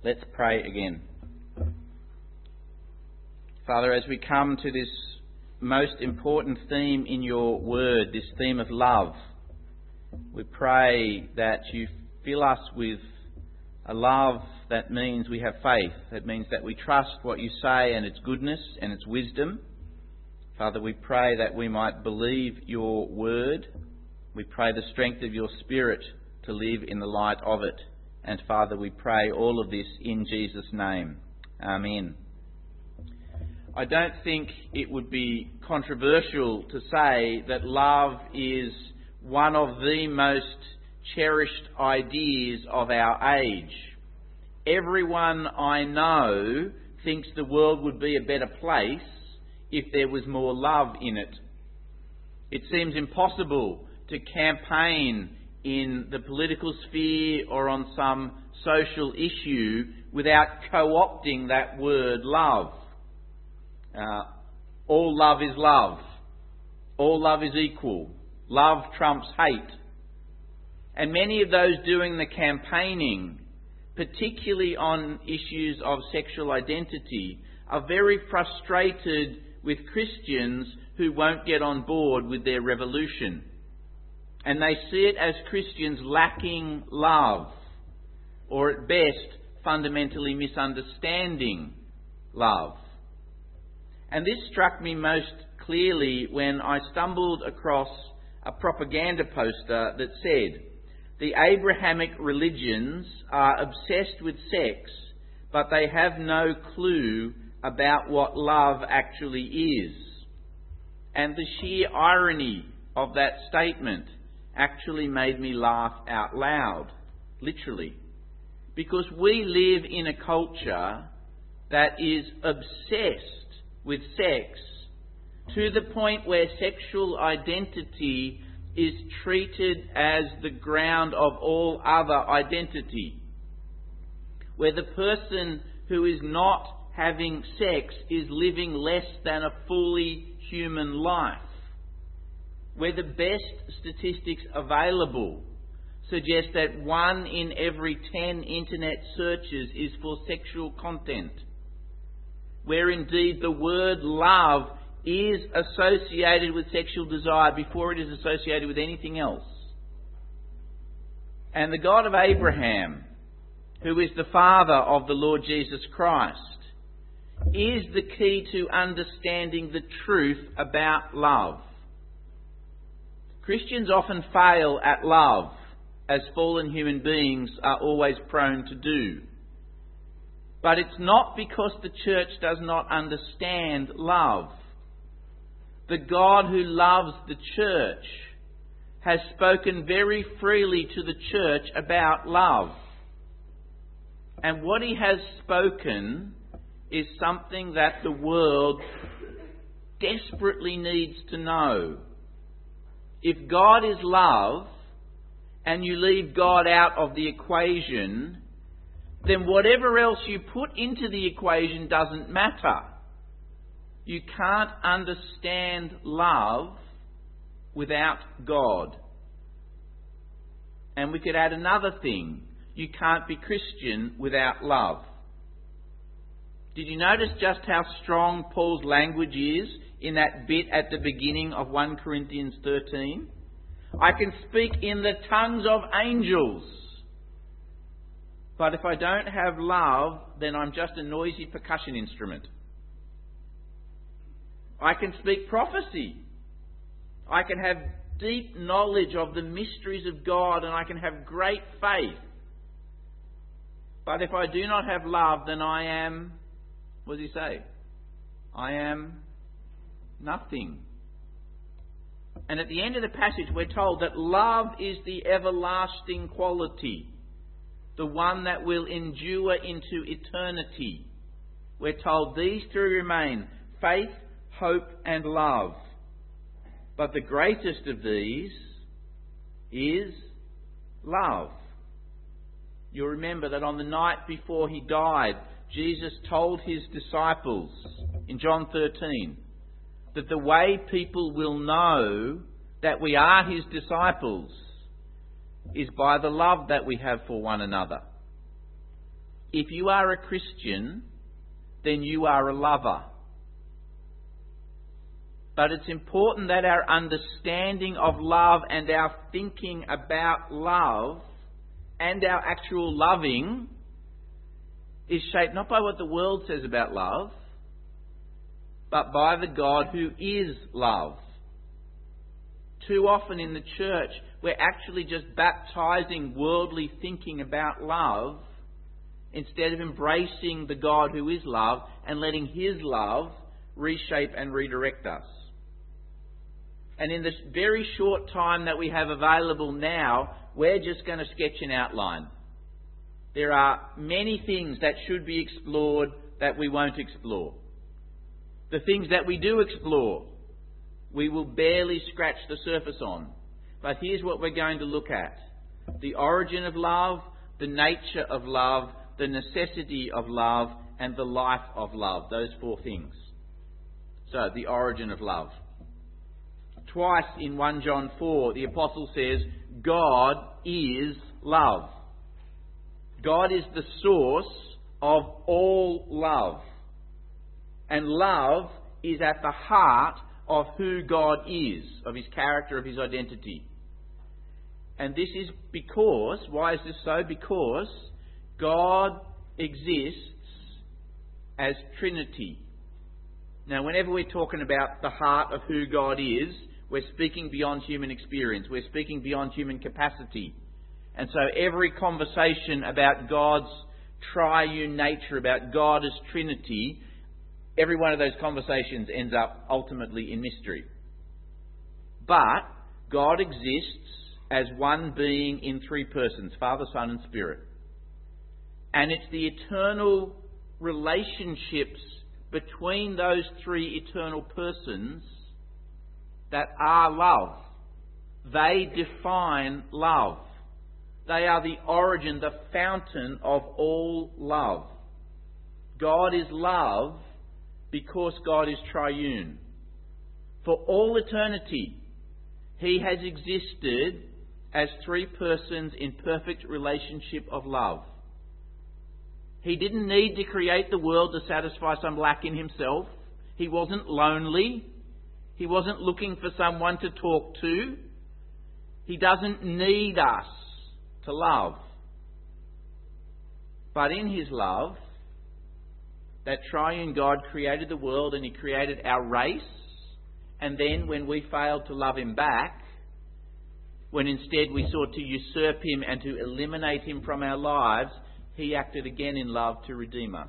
Let's pray again. Father, as we come to this most important theme in your word, this theme of love, we pray that you fill us with a love that means we have faith. That means that we trust what you say and its goodness and its wisdom. Father, we pray that we might believe your word. We pray the strength of your Spirit to live in the light of it. And Father, we pray all of this in Jesus' name. Amen. I don't think it would be controversial to say that love is one of the most cherished ideas of our age. Everyone I know thinks the world would be a better place if there was more love in it. It seems impossible to campaign in the political sphere or on some social issue without co-opting that word love. All love is love. All love is equal. Love trumps hate. And many of those doing the campaigning, particularly on issues of sexual identity, are very frustrated with Christians who won't get on board with their revolution. And they see it as Christians lacking love, or at best, fundamentally misunderstanding love. And this struck me most clearly when I stumbled across a propaganda poster that said, "The Abrahamic religions are obsessed with sex, but they have no clue about what love actually is." And the sheer irony of that statement actually made me laugh out loud, literally. Because we live in a culture that is obsessed with sex to the point where sexual identity is treated as the ground of all other identity. Where the person who is not having sex is living less than a fully human life. Where the best statistics available suggest that 1 in every 10 internet searches is for sexual content. Where indeed the word love is associated with sexual desire before it is associated with anything else. And the God of Abraham, who is the father of the Lord Jesus Christ, is the key to understanding the truth about love. Christians often fail at love, as fallen human beings are always prone to do. But it's not because the church does not understand love. The God who loves the church has spoken very freely to the church about love. And what he has spoken is something that the world desperately needs to know. If God is love, and you leave God out of the equation, then whatever else you put into the equation doesn't matter. You can't understand love without God. And we could add another thing. You can't be Christian without love. Did you notice just how strong Paul's language is in that bit at the beginning of 1 Corinthians 13? I can speak in the tongues of angels. But if I don't have love, then I'm just a noisy percussion instrument. I can speak prophecy. I can have deep knowledge of the mysteries of God, and I can have great faith. But if I do not have love, then I am, what does he say? I am nothing. And at the end of the passage, we're told that love is the everlasting quality, the one that will endure into eternity. We're told these three remain: faith, hope, and love. But the greatest of these is love. You'll remember that on the night before he died, Jesus told his disciples in John 13 that the way people will know that we are his disciples is by the love that we have for one another. If you are a Christian, then you are a lover. But it's important that our understanding of love and our thinking about love and our actual loving is shaped not by what the world says about love, but by the God who is love. Too often in the church, we're actually just baptizing worldly thinking about love instead of embracing the God who is love and letting His love reshape and redirect us. And in this very short time that we have available now, we're just going to sketch an outline. There are many things that should be explored that we won't explore. The things that we do explore, we will barely scratch the surface on. But here's what we're going to look at. The origin of love, the nature of love, the necessity of love, and the life of love. Those four things. So, the origin of love. Twice in 1 John 4, the Apostle says, God is love. God is the source of all love. And love is at the heart of who God is, of His character, of His identity. And this is because, why is this so? Because God exists as Trinity. Now, whenever we're talking about the heart of who God is, we're speaking beyond human experience. We're speaking beyond human capacity. And so every conversation about God's triune nature, about God as Trinity, every one of those conversations ends up ultimately in mystery. But God exists as one being in three persons, Father, Son and Spirit. And it's the eternal relationships between those three eternal persons that are love. They define love. They are the origin, the fountain of all love. God is love because God is triune. For all eternity, He has existed as three persons in perfect relationship of love. He didn't need to create the world to satisfy some lack in Himself. He wasn't lonely. He wasn't looking for someone to talk to. He doesn't need us to love. But in His love, that triune God created the world and He created our race. And then when we failed to love Him back, when instead we sought to usurp Him and to eliminate Him from our lives, He acted again in love to redeem us.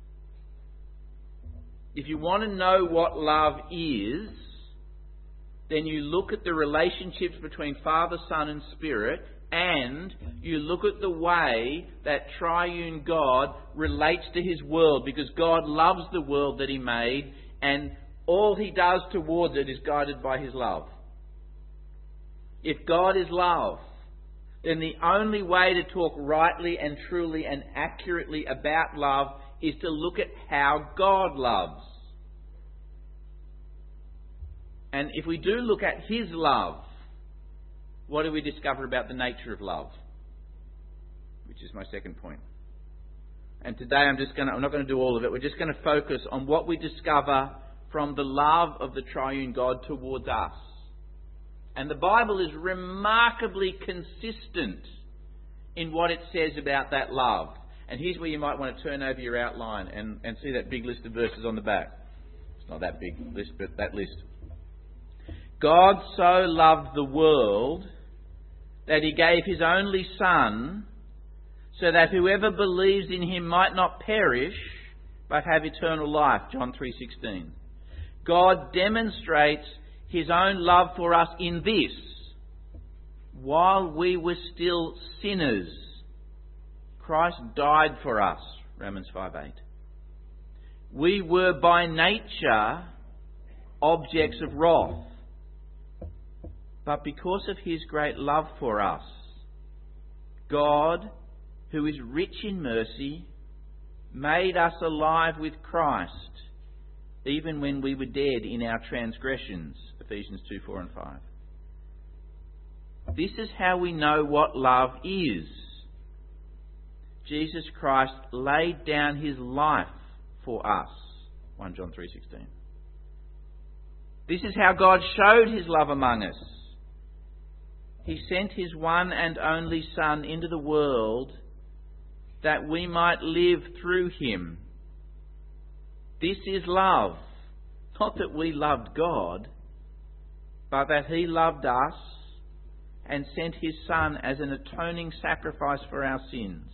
If you want to know what love is, then you look at the relationships between Father, Son and Spirit, and you look at the way that triune God relates to His world, because God loves the world that He made, and all He does towards it is guided by His love. If God is love, then the only way to talk rightly and truly and accurately about love is to look at how God loves. And if we do look at His love, what do we discover about the nature of love? Which is my second point. And today I'm not going to do all of it. We're just going to focus on what we discover from the love of the triune God towards us. And the Bible is remarkably consistent in what it says about that love. And here's where you might want to turn over your outline and see that big list of verses on the back. It's not that big list, but that list. God so loved the world that He gave His only Son, so that whoever believes in Him might not perish, but have eternal life. John 3:16. God demonstrates His own love for us in this: while we were still sinners, Christ died for us. Romans 5:8. We were by nature objects of wrath, but because of His great love for us, God, who is rich in mercy, made us alive with Christ, even when we were dead in our transgressions. Ephesians 2:4 and 5. This is how we know what love is. Jesus Christ laid down his life for us. 1 John 3:16. This is how God showed his love among us. He sent his one and only Son into the world that we might live through him. This is love. Not that we loved God, but that he loved us and sent his Son as an atoning sacrifice for our sins.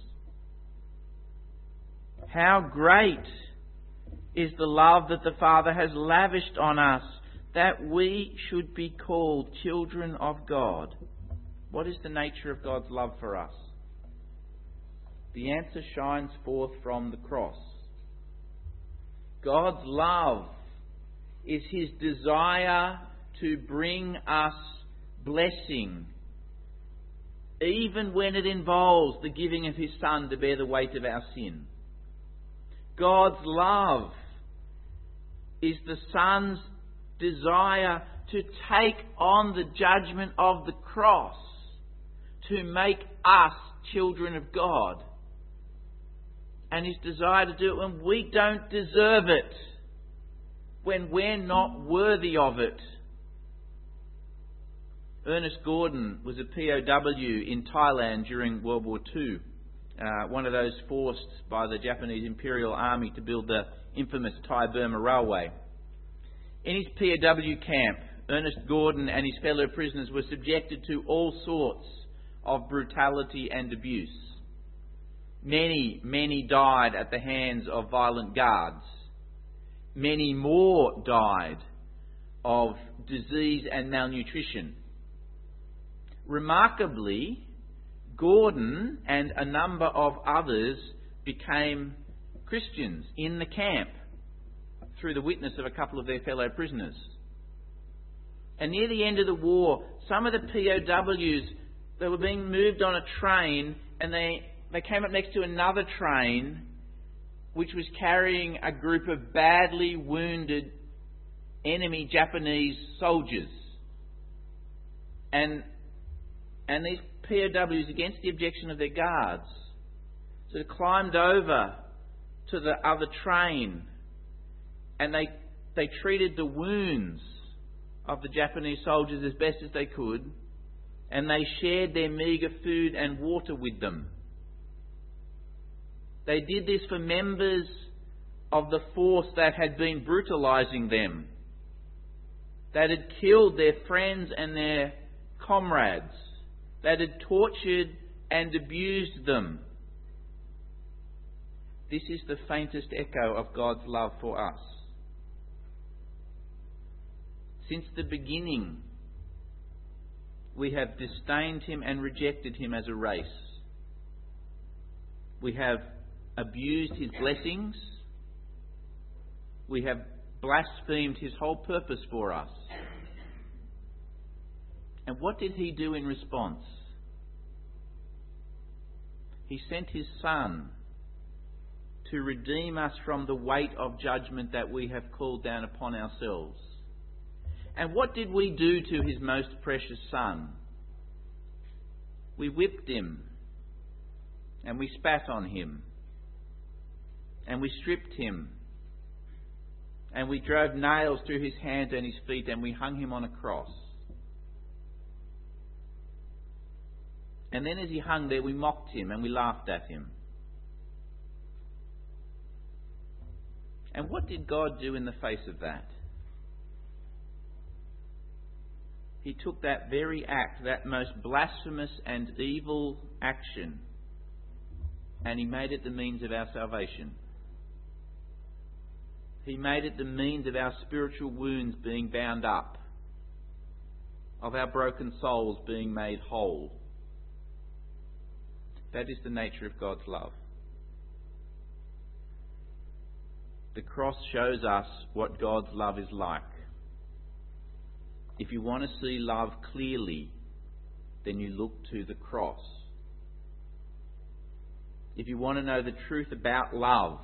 How great is the love that the Father has lavished on us, that we should be called children of God. What is the nature of God's love for us? The answer shines forth from the cross. God's love is his desire to bring us blessing, even when it involves the giving of his Son to bear the weight of our sin. God's love is the Son's desire to take on the judgment of the cross to make us children of God. And his desire to do it when we don't deserve it, when we're not worthy of it. Ernest Gordon was a POW in Thailand during World War II, one of those forced by the Japanese Imperial Army to build the infamous Thai-Burma Railway. In his POW camp, Ernest Gordon and his fellow prisoners were subjected to all sorts of brutality and abuse. Many died at the hands of violent guards. Many more died of disease and malnutrition. Remarkably, Gordon and a number of others became Christians in the camp through the witness of a couple of their fellow prisoners. And near the end of the war, some of the POWs, they were being moved on a train, and they came up next to another train which was carrying a group of badly wounded enemy Japanese soldiers. And these POWs, against the objection of their guards, sort of climbed over to the other train, and they treated the wounds of the Japanese soldiers as best as they could, and they shared their meagre food and water with them. They did this for members of the force that had been brutalising them, that had killed their friends and their comrades, that had tortured and abused them. This is the faintest echo of God's love for us. Since the beginning, we have disdained him and rejected him as a race. We have abused his blessings. We have blasphemed his whole purpose for us. And what did he do in response? He sent his Son to redeem us from the weight of judgment that we have called down upon ourselves. And what did we do to his most precious Son? We whipped him, and we spat on him, and we stripped him, and we drove nails through his hands and his feet, and we hung him on a cross. And then as he hung there, we mocked him and we laughed at him. And what did God do in the face of that? He took that very act, that most blasphemous and evil action, and he made it the means of our salvation. He made it the means of our spiritual wounds being bound up, of our broken souls being made whole. That is the nature of God's love. The cross shows us what God's love is like. If you want to see love clearly, then you look to the cross. If you want to know the truth about love,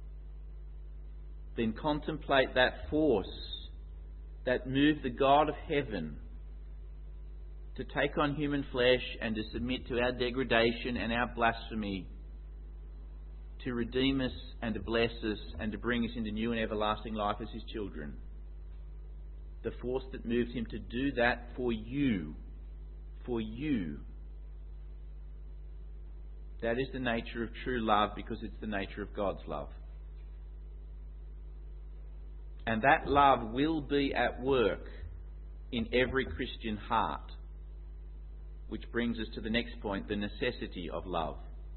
then contemplate that force that moved the God of heaven to take on human flesh and to submit to our degradation and our blasphemy to redeem us and to bless us and to bring us into new and everlasting life as his children. The force that moved him to do that for you. For you. That is the nature of true love, because it's the nature of God's love. And that love will be at work in every Christian heart. Which brings us to the next point, the necessity of love.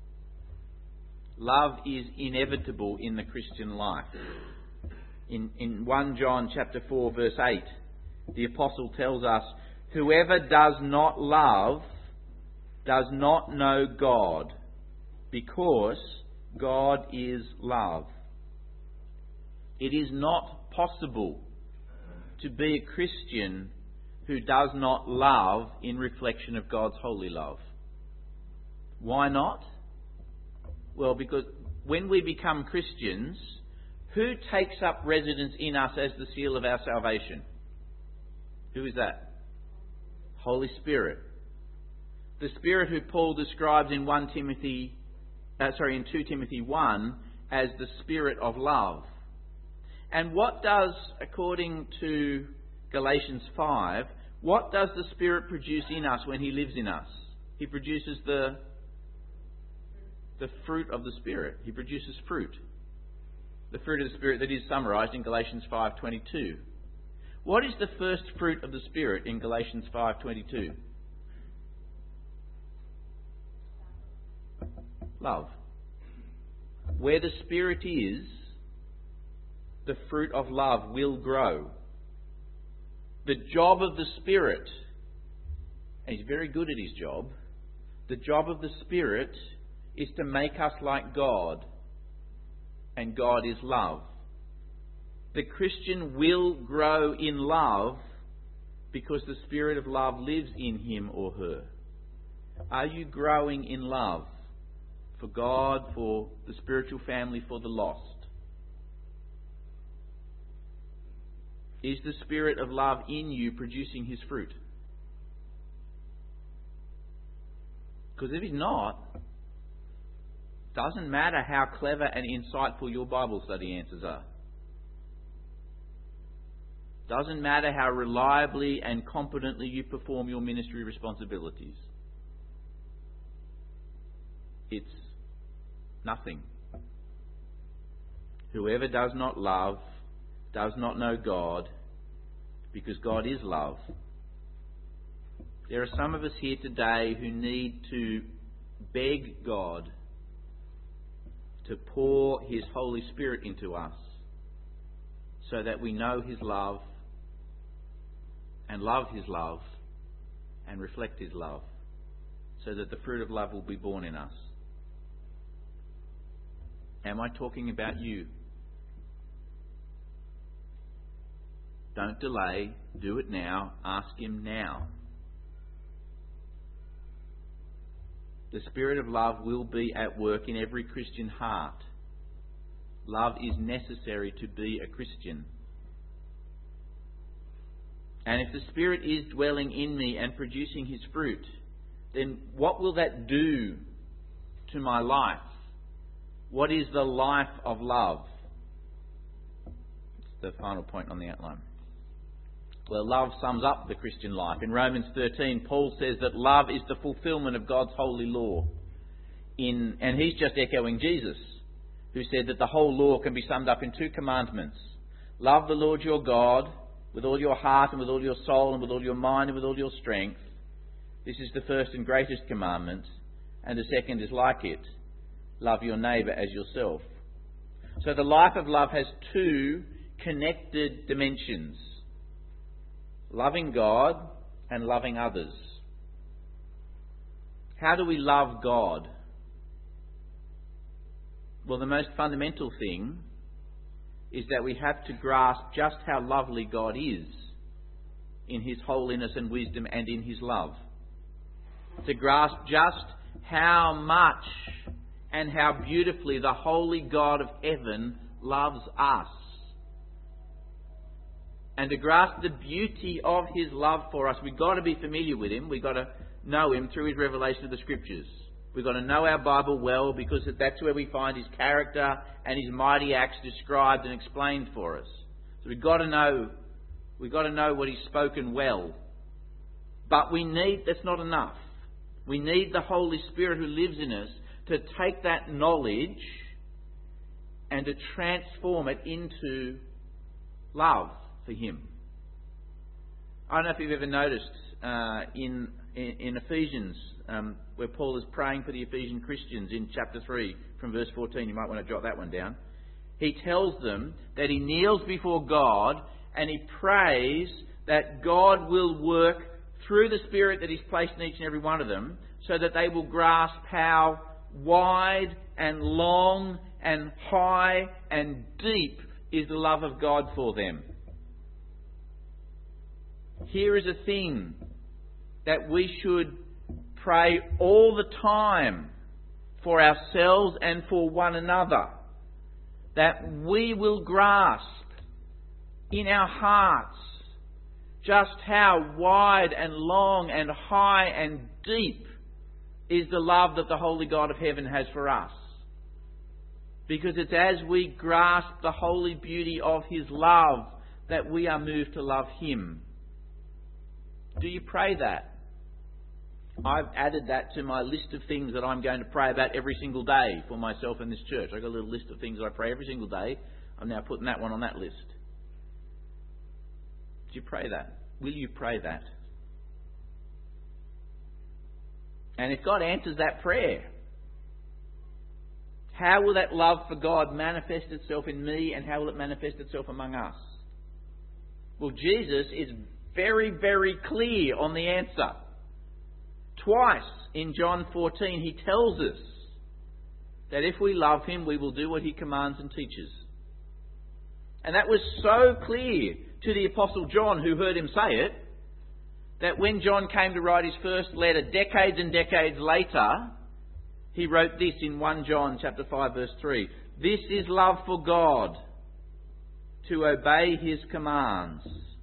Love is inevitable in the Christian life. In 1 John chapter 4 verse 8, the apostle tells us, "Whoever does not love does not know God, because God is love." It is not possible to be a Christian who does not love in reflection of God's holy love. Why not? Well, because when we become Christians, who takes up residence in us as the seal of our salvation? Who is that? Holy Spirit. The Spirit who Paul describes in 2 Timothy 1 as the Spirit of love. And what does, according to Galatians 5, what does the Spirit produce in us when he lives in us? He produces the fruit of the Spirit. He produces fruit. The fruit of the Spirit that is summarised in Galatians 5:22. What is the first fruit of the Spirit in Galatians 5:22? Love. Where the Spirit is, the fruit of love will grow. The job of the Spirit, and he's very good at his job, the job of the Spirit is to make us like God, and God is love. The Christian will grow in love because the Spirit of love lives in him or her. Are you growing in love for God, for the spiritual family, for the lost? Is the Spirit of love in you producing his fruit? Because if he's not, it doesn't matter how clever and insightful your Bible study answers are. Doesn't matter how reliably and competently you perform your ministry responsibilities. It's nothing. Whoever does not love does not know God, because God is love. There are some of us here today who need to beg God to pour his Holy Spirit into us so that we know his love and love his love and reflect his love, so that the fruit of love will be born in us. Am I talking about you? Don't delay. Do it now. Ask him now. The Spirit of love will be at work in every Christian heart. Love is necessary to be a Christian. And if the Spirit is dwelling in me and producing his fruit, then what will that do to my life? What is the life of love? It's the final point on the outline. Well, love sums up the Christian life. In Romans 13, Paul says that love is the fulfilment of God's holy law. And he's just echoing Jesus, who said that the whole law can be summed up in 2 commandments. Love the Lord your God with all your heart and with all your soul and with all your mind and with all your strength. This is the first and greatest commandment. And the second is like it. Love your neighbour as yourself. So the life of love has 2 connected dimensions. Loving God and loving others. How do we love God? Well, the most fundamental thing is that we have to grasp just how lovely God is in his holiness and wisdom and in his love. To grasp just how much and how beautifully the holy God of heaven loves us. And to grasp the beauty of his love for us, we've got to be familiar with him. We've got to know him through his revelation of the Scriptures. We've got to know our Bible well, because that's where we find His character and His mighty acts described and explained for us. So we've got to know what He's spoken well. But that's not enough. We need the Holy Spirit who lives in us to take that knowledge and to transform it into love for Him. I don't know if you've ever noticed in Ephesians, where Paul is praying for the Ephesian Christians in chapter 3 from verse 14. You might want to jot that one down. He tells them that he kneels before God and he prays that God will work through the Spirit that He's placed in each and every one of them, so that they will grasp how wide and long and high and deep is the love of God for them. Here is a thing that we should pray all the time for ourselves and for one another, that we will grasp in our hearts just how wide and long and high and deep is the love that the Holy God of heaven has for us. Because it's as we grasp the holy beauty of His love that we are moved to love Him. Do you pray that? I've added that to my list of things that I'm going to pray about every single day for myself in this church. I've got a little list of things I pray every single day. I'm now putting that one on that list. Do you pray that? Will you pray that? And if God answers that prayer, how will that love for God manifest itself in me, and how will it manifest itself among us? Well, Jesus is very, very clear on the answer. Twice in John 14 He tells us that if we love Him, we will do what He commands and teaches. And that was so clear to the Apostle John, who heard Him say it, that when John came to write his first letter decades and decades later, he wrote this in 1 John chapter 5 verse 3. This is love for God, to obey His commands.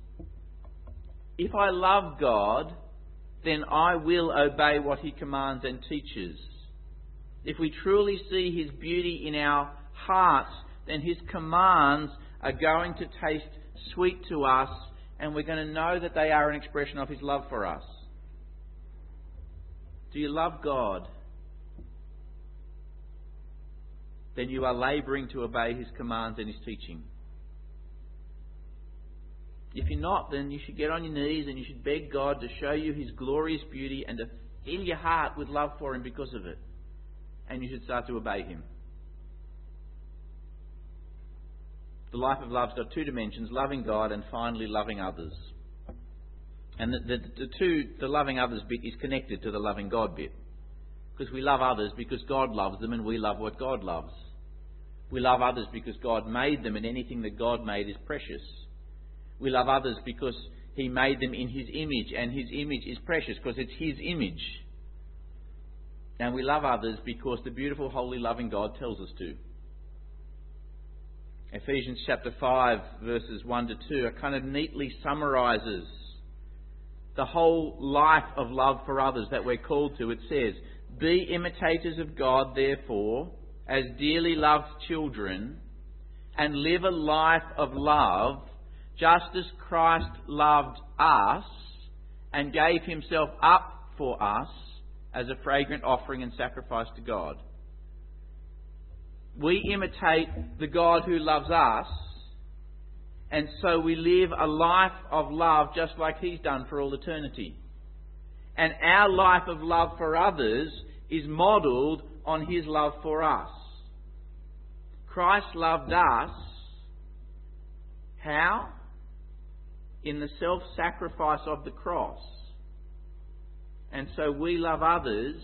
If I love God, then I will obey what He commands and teaches. If we truly see His beauty in our hearts, then His commands are going to taste sweet to us, and we're going to know that they are an expression of His love for us. Do you love God? Then you are labouring to obey His commands and His teaching. If you're not, then you should get on your knees and you should beg God to show you His glorious beauty and to fill your heart with love for Him because of it. And you should start to obey Him. The life of love's got two dimensions, loving God and finally loving others. And the loving others bit is connected to the loving God bit. Because we love others because God loves them and we love what God loves. We love others because God made them, and anything that God made is precious. We love others because He made them in His image, and His image is precious because it's His image. And we love others because the beautiful, holy, loving God tells us to. Ephesians chapter 5 verses 1 to 2 kind of neatly summarises the whole life of love for others that we're called to. It says, be imitators of God, therefore, as dearly loved children, and live a life of love, just as Christ loved us and gave Himself up for us as a fragrant offering and sacrifice to God. We imitate the God who loves us, and so we live a life of love just like He's done for all eternity. And our life of love for others is modelled on His love for us. Christ loved us. How? In the self-sacrifice of the cross. And so we love others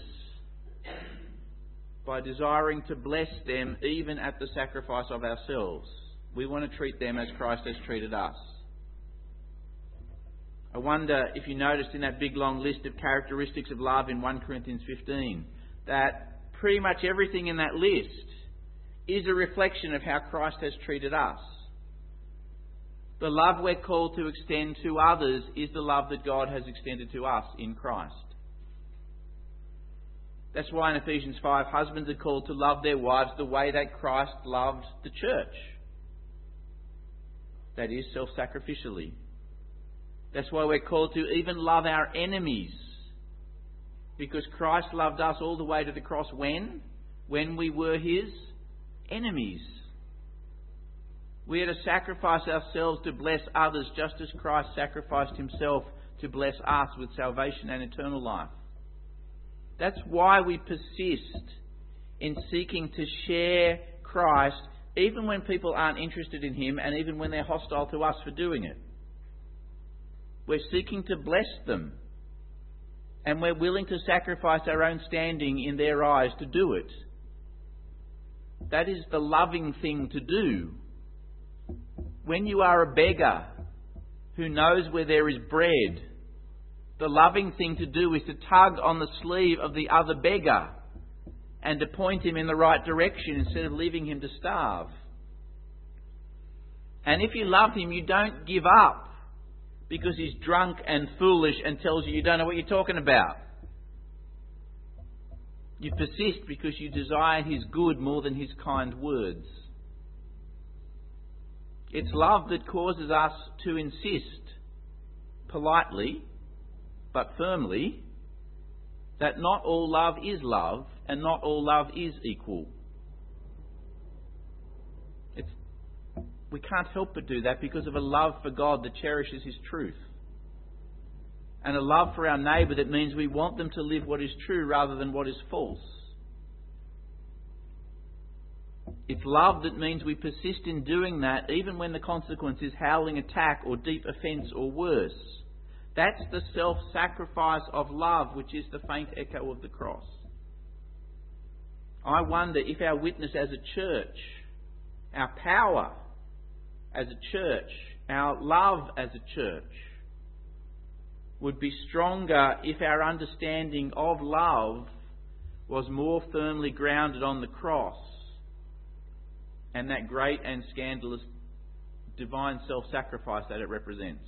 by desiring to bless them even at the sacrifice of ourselves. We want to treat them as Christ has treated us. I wonder if you noticed in that big long list of characteristics of love in 1 Corinthians 15 that pretty much everything in that list is a reflection of how Christ has treated us. The love we're called to extend to others is the love that God has extended to us in Christ. That's why in Ephesians 5, husbands are called to love their wives the way that Christ loved the church. That is, self-sacrificially. That's why we're called to even love our enemies. Because Christ loved us all the way to the cross when? When we were His enemies. We are to sacrifice ourselves to bless others, just as Christ sacrificed Himself to bless us with salvation and eternal life. That's why we persist in seeking to share Christ, even when people aren't interested in Him and even when they're hostile to us for doing it. We're seeking to bless them, and we're willing to sacrifice our own standing in their eyes to do it. That is the loving thing to do. When you are a beggar who knows where there is bread, the loving thing to do is to tug on the sleeve of the other beggar and to point him in the right direction instead of leaving him to starve. And if you love him, you don't give up because he's drunk and foolish and tells you don't know what you're talking about. You persist because you desire his good more than his kind words. It's love that causes us to insist, politely but firmly, that not all love is love and not all love is equal. We can't help but do that because of a love for God that cherishes His truth. And a love for our neighbour that means we want them to live what is true rather than what is false. It's love that means we persist in doing that even when the consequence is howling attack or deep offence or worse. That's the self-sacrifice of love, which is the faint echo of the cross. I wonder if our witness as a church, our power as a church, our love as a church, would be stronger if our understanding of love was more firmly grounded on the cross and that great and scandalous divine self-sacrifice that it represents.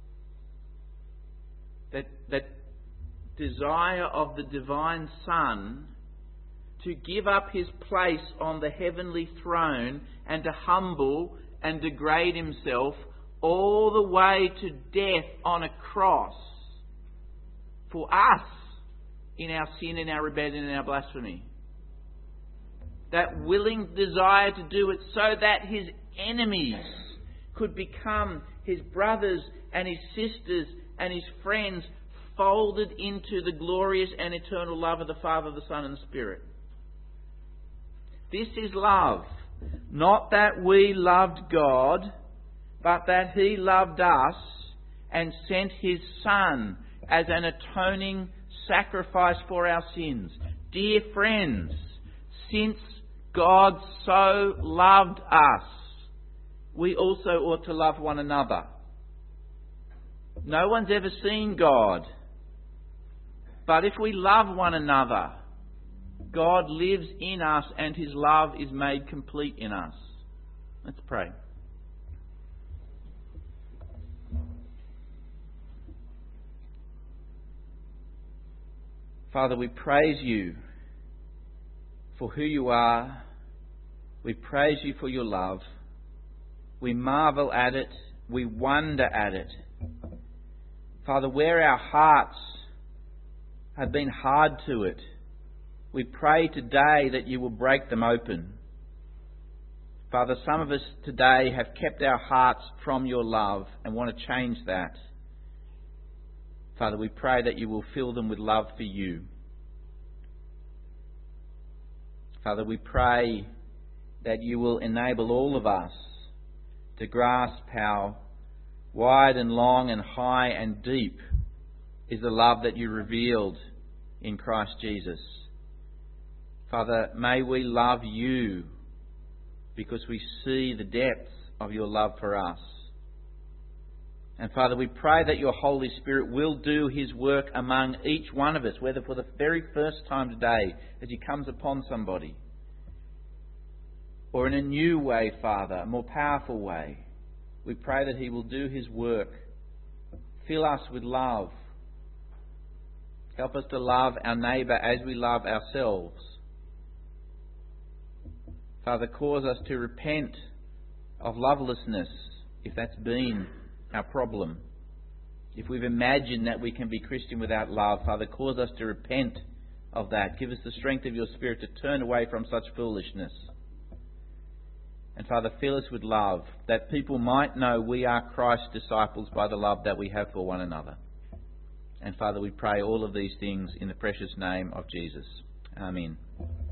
That desire of the divine Son to give up His place on the heavenly throne and to humble and degrade Himself all the way to death on a cross for us in our sin, in our rebellion, in our blasphemy. That willing desire to do it so that His enemies could become His brothers and His sisters and His friends, folded into the glorious and eternal love of the Father, the Son and the Spirit. This is love. Not that we loved God, but that He loved us and sent His Son as an atoning sacrifice for our sins. Dear friends, since God so loved us, we also ought to love one another. No one's ever seen God. But if we love one another, God lives in us and His love is made complete in us. Let's pray. Father, we praise You for who You are. We praise You for Your love. We marvel at it. We wonder at it. Father, where our hearts have been hard to it, we pray today that You will break them open. Father, some of us today have kept our hearts from Your love and want to change that. Father, we pray that You will fill them with love for You. Father, we pray that You will enable all of us to grasp how wide and long and high and deep is the love that You revealed in Christ Jesus. Father, may we love You because we see the depth of Your love for us. And Father, we pray that Your Holy Spirit will do His work among each one of us, whether for the very first time today as He comes upon somebody, or in a new way, Father, a more powerful way. We pray that He will do His work. Fill us with love. Help us to love our neighbour as we love ourselves. Father, cause us to repent of lovelessness, if that's been our problem. If we've imagined that we can be Christian without love, Father, cause us to repent of that. Give us the strength of your Spirit to turn away from such foolishness. And Father, fill us with love, that people might know we are Christ's disciples by the love that we have for one another. And Father, we pray all of these things in the precious name of Jesus. Amen.